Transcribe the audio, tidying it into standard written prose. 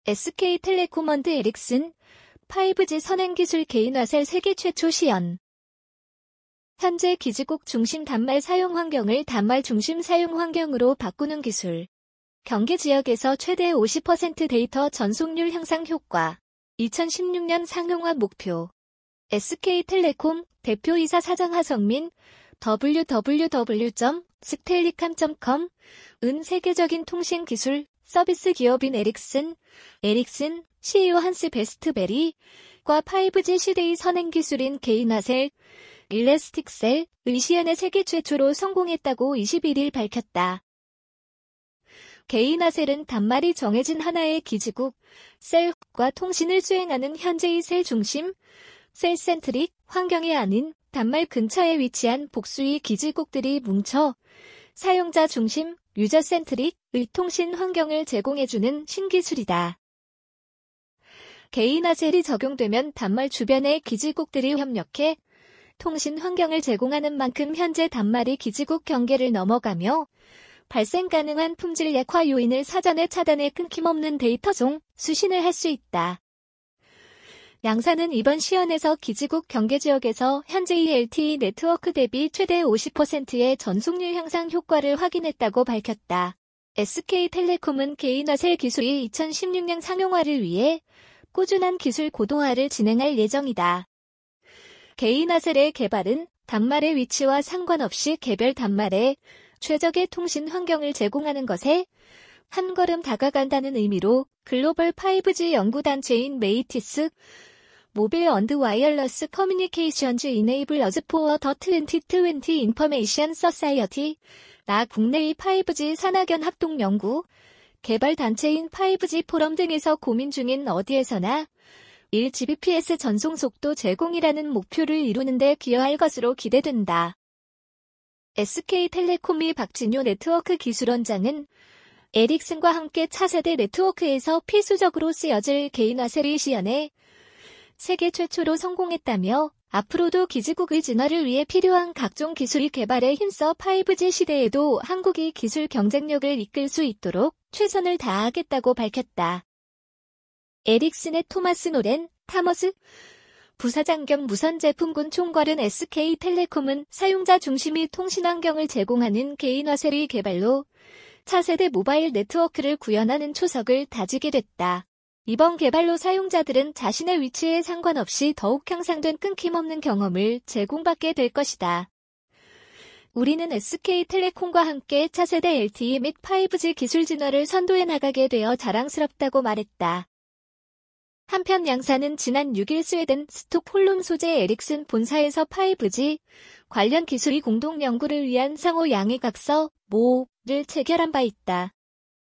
SK텔레콤 앤드 에릭슨 5G 선행기술 개인화셀 세계 최초 시연. 현재 기지국 중심 단말 사용 환경을 단말 중심 사용 환경으로 바꾸는 기술. 경기 지역에서 최대 50% 데이터 전속률 향상 효과. 2016년 상용화 목표. SK텔레콤 대표이사 사장 하성민 www.sktellicom.com 은 세계적인 통신 기술 서비스 기업인 에릭슨 CEO 한스 베스트베리과 5G 시대의 선행 기술인 개인화셀 일레스틱셀의 시연에 세계 최초로 성공했다고 21일 밝혔다. 개인화셀은 단말이 정해진 하나의 기지국 셀과 통신을 수행하는 현재의 셀 중심 셀 센트릭 환경이 아닌 단말 근처에 위치한 복수의 기지국들이 뭉쳐 사용자 중심 유저 센트릭의 통신 환경을 제공해주는 신기술이다. 개인화셀이 적용되면 단말 주변의 기지국들이 협력해 통신 환경을 제공하는 만큼 현재 단말이 기지국 경계를 넘어가며 발생 가능한 품질 약화 요인을 사전에 차단해 끊김없는 데이터 수신을 할 수 있다. 양사는 이번 시연에서 기지국 경계 지역에서 현재의 LTE 네트워크 대비 최대 50%의 전속률 향상 효과를 확인했다고 밝혔다. SK텔레콤은 개인화셀 기술이 2016년 상용화를 위해 꾸준한 기술 고도화를 진행할 예정이다. 개인화셀의 개발은 단말의 위치와 상관없이 개별 단말에 최적의 통신 환경을 제공하는 것에 한 걸음 다가간다는 의미로 글로벌 5G 연구단체인 메이티스 모빌 앤드 와이어러스 커뮤니케이션즈 이네이블 어즈 포어 더 2020 인포메이션 서사이어티나 국내의 5G 산학연 합동 연구 개발 단체인 5G 포럼 등에서 고민 중인 어디에서나 1Gbps 전송 속도 제공이라는 목표를 이루는 데 기여할 것으로 기대된다. SK텔레콤의 박진효 네트워크 기술원장은 에릭슨과 함께 차세대 네트워크에서 필수적으로 쓰여질 개인화셀의 시연에 세계 최초로 성공했다며 앞으로도 기지국의 진화를 위해 필요한 각종 기술이 개발에 힘써 5G 시대에도 한국이 기술 경쟁력을 이끌 수 있도록 최선을 다하겠다고 밝혔다. 에릭슨의 토머스 부사장 겸 무선제품군 총괄은 SK텔레콤은 사용자 중심의 통신 환경을 제공하는 개인화셀의 개발로 차세대 모바일 네트워크를 구현하는 초석을 다지게 됐다. 이번 개발로 사용자들은 자신의 위치에 상관없이 더욱 향상된 끊김없는 경험을 제공받게 될 것이다. 우리는 SK텔레콤과 함께 차세대 LTE 및 5G 기술 진화를 선도해 나가게 되어 자랑스럽다고 말했다. 한편 양사는 지난 6일 스웨덴 스톡홀름 소재 에릭슨 본사에서 5G 관련 기술이 공동 연구를 위한 상호 양해각서 모를 체결한 바 있다.